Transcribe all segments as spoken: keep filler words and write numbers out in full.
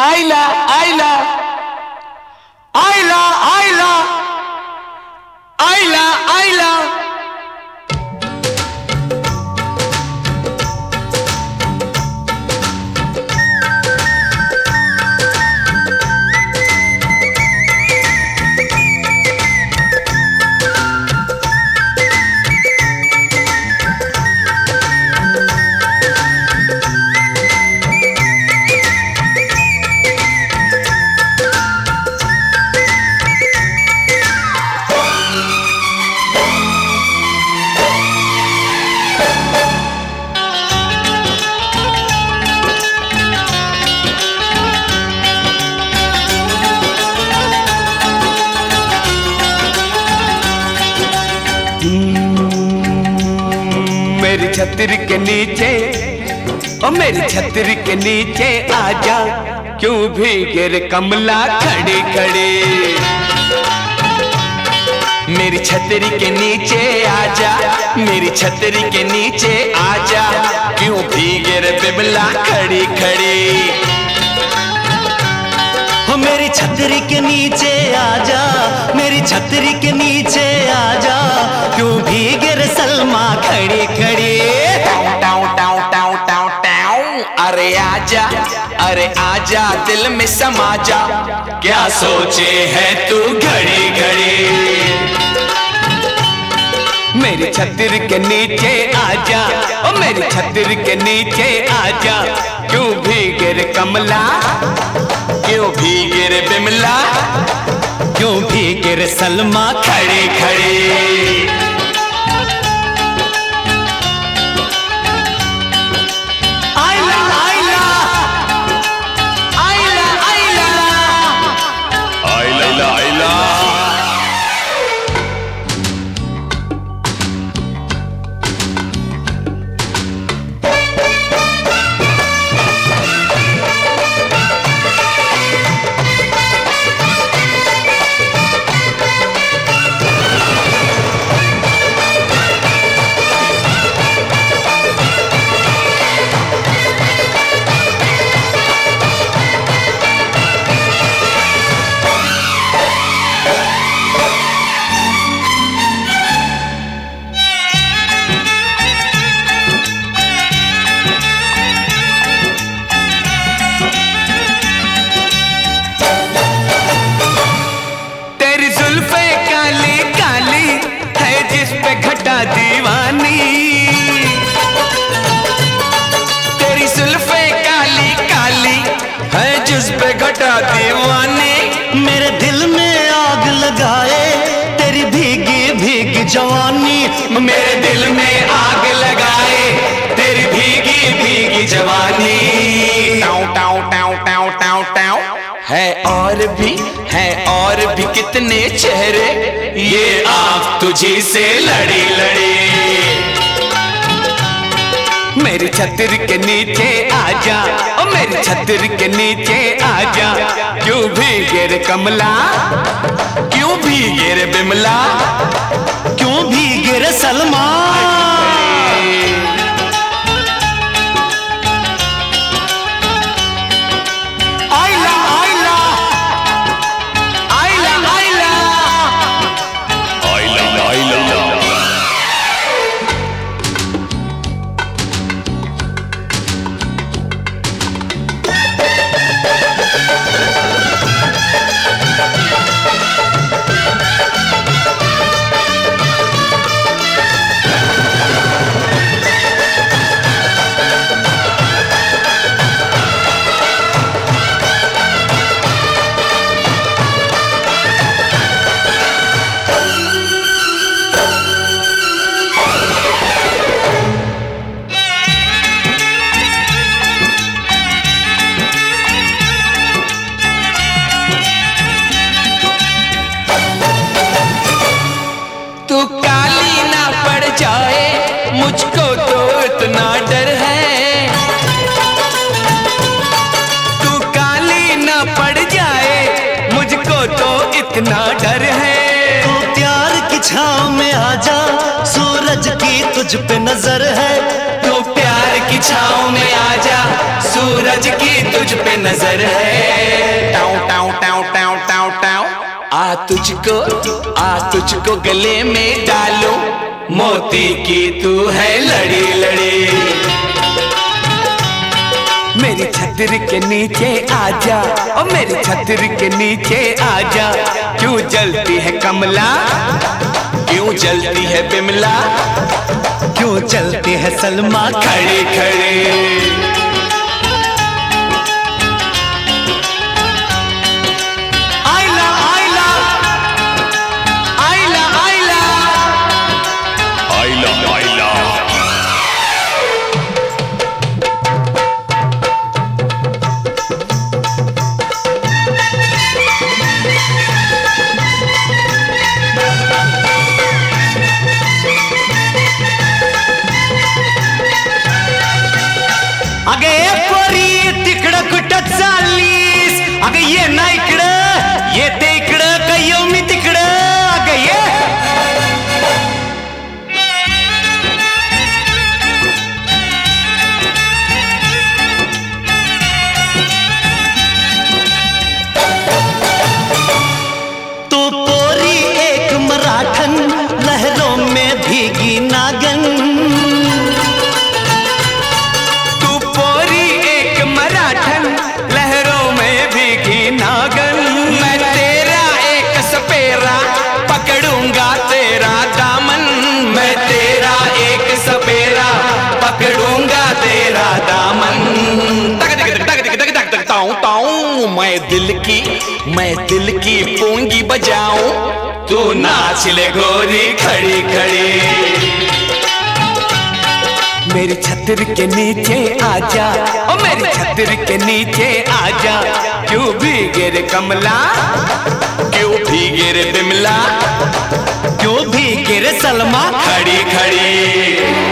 आइला आइला आइला आइला आइला आइला मेरी छतरी के नीचे ओ मेरी छतरी के नीचे आजा, क्यों भीगे रे कमला खड़ी खड़ी। मेरी छतरी के नीचे आजा, मेरी छतरी के नीचे आजा, क्यों भीगे रे बिमला खड़ी खड़ी। हो मेरी छतरी के नीचे आजा, मेरी छतरी के नीचे आजा, क्यों भीगे रे सलमा खड़ी खड़ी। टाउ टाउ टाउ टाउ टाउ, अरे आजा अरे आजा दिल में समा जा, क्या सोचे है तू घड़ी घड़ी। मेरी छतरी के नीचे आजा, ओ मेरी छतरी के नीचे आजा, क्यों भीगे रे कमला, क्यों भीगे रे बिमला, क्यों भीगे रे सलमा खड़ी खड़ी। घटा दीवानी तेरी जुल्फे काली काली है जिस पे घटा दीवानी। मेरे दिल में आग लगाए तेरी भीगी भीगी जवानी, मेरे दिल में आग लगाए तेरी भीगी भीगी जवानी। टाउ टाउ टाउ टाउ टाउ टाउ, है और भी है और भी कितने चेहरे, ये आँख तुझी से लड़ी लड़ी। मेरी छतरी के नीचे आजा, ओ मेरी छतरी के नीचे आजा, क्यों भीगे रे कमला, क्यों भीगे रे बिमला, क्यों भीगे रे सलमा। मुझको तो इतना डर है, तू काली ना पड़ जाए, मुझको तो इतना डर है। तू प्यार की छाँव में आजा, सूरज की तुझ पे नजर है। तू प्यार की छाँव में आजा, सूरज की तुझ पे नजर है। आ तुझको आ तुझको गले में डालो, मोती की तू है लड़ी लड़ी। मेरी छतरी के नीचे आजा, ओ मेरी छतरी के नीचे आजा। क्यों जलती है कमला, क्यों जलती है बिमला, क्यों चलती है सलमा खड़ी खड़ी। अगे पोरी तिकडं कुठं चाललीस, अगे ये ना इकडं, ये ते इकडं, काय येऊ मी तिकडं, अगे ये। तू पोरी एक मराठन, लहरों में भीगी नागन। पकड़ूंगा तेरा दामन, मैं तेरा एक सपेरा, पकड़ूंगा तेरा दामन। तक तक तक तक तक तक तक ताऊं ताऊं, मैं दिल की मैं दिल की पूंगी बजाऊं, तू नाच ले गोरी खड़ी खड़ी। मेरी छतरी के नीचे आजा, ओ मेरी छतरी के नीचे आजा। क्यों भीगे रे कमला, क्यों भीगे रे बिमला, क्यों भीगे रे सलमा खड़ी खड़ी।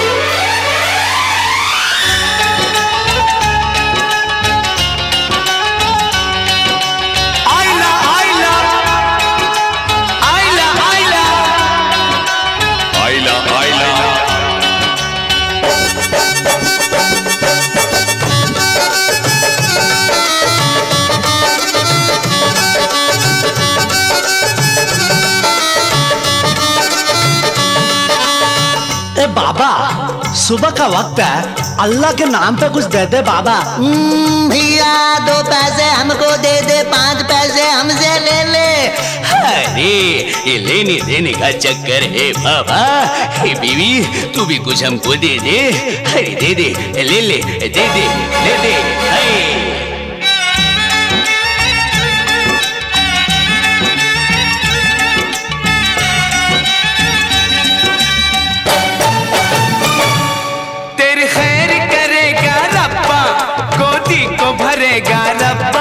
बाबा सुबह का वक्त है, अल्लाह के नाम पे कुछ दे दे बाबा। भैया दो पैसे हमको दे दे, पांच पैसे हमसे ले ले। अरे ये लेने देने का चक्कर है बाबा, हे बीवी तू भी कुछ हमको दे दे। अरे दे दे ले ले दे दे ले दे। भरेगा रब्बा,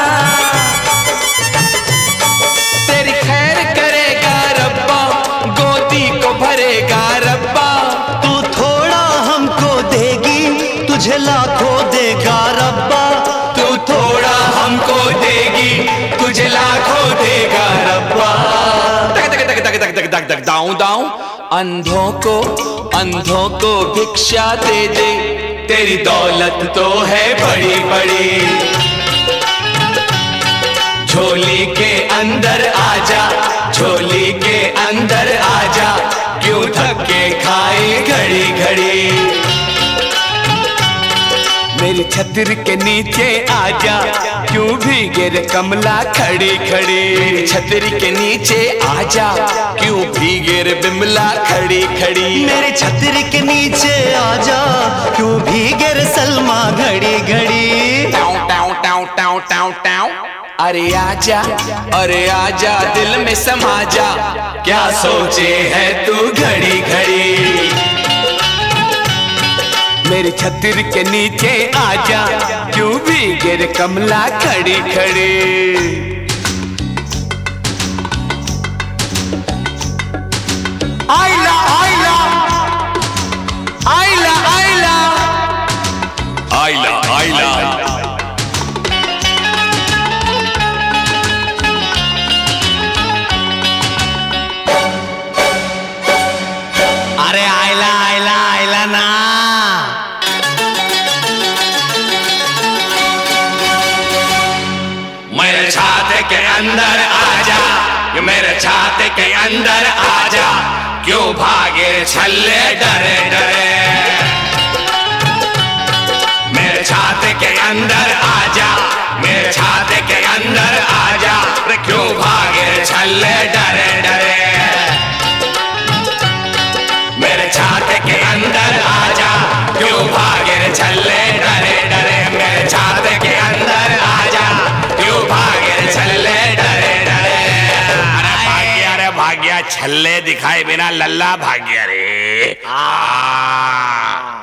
तेरी खैर करेगा रब्बा, गोदी को भरेगा रब्बा। तू थोड़ा हमको देगी, तुझे लाखों देगा रब्बा। तू थोड़ा हमको देगी, तुझे लाखों देगा रब्बा। तक तक तक तक तक तक तक तक दाऊं दाऊं। अंधों को अंधों को भिक्षा दे दे, तेरी दौलत तो है बड़ी बड़ी। झोली के अंदर आजा, झोली के अंदर आजा। क्यों धक्के खाए घड़ी घड़ी। मेरी छतरी के नीचे आजा, क्यों भीगे रे कमला खड़ी खड़ी। मेरी छतरी के नीचे आजा, क्यों भीगे रे बिमला खड़ी खड़ी। मेरे छतरी के नीचे आजा, क्यों भीगे रे सलमा घड़ी घड़ी। टाउ टाउ टाउ टाउ टाउ टाउ। अरे आजा अरे आजा, दिल में समा जा, क्या सोचे है तू घड़ी घड़ी। मेरी छतरी के नीचे आजा, क्यों भीगे रे कमला खड़ी खड़ी। आइला आइला आइला आइला आइला आइला। अरे आइला आइला आइला ना। मेरे छाते के अंदर आजा, मेरे छाते के अंदर आजा, क्यों भागे छल्ले डरे डरे। मेरे छाते के अंदर आजा, मेरे छाते के अंदर आजा, क्यों भागे छल्ले डरे डरे। मेरे छाते के अंदर आजा, क्यों भागे छल्ले डरे डरे। मेरे छाते के अंदर आजा, क्यों भागे छल्ले डरे डरे। अरे भाग्या रे भाग्या, छल्ले दिखाए बिना लल्ला भाग्या रे। आ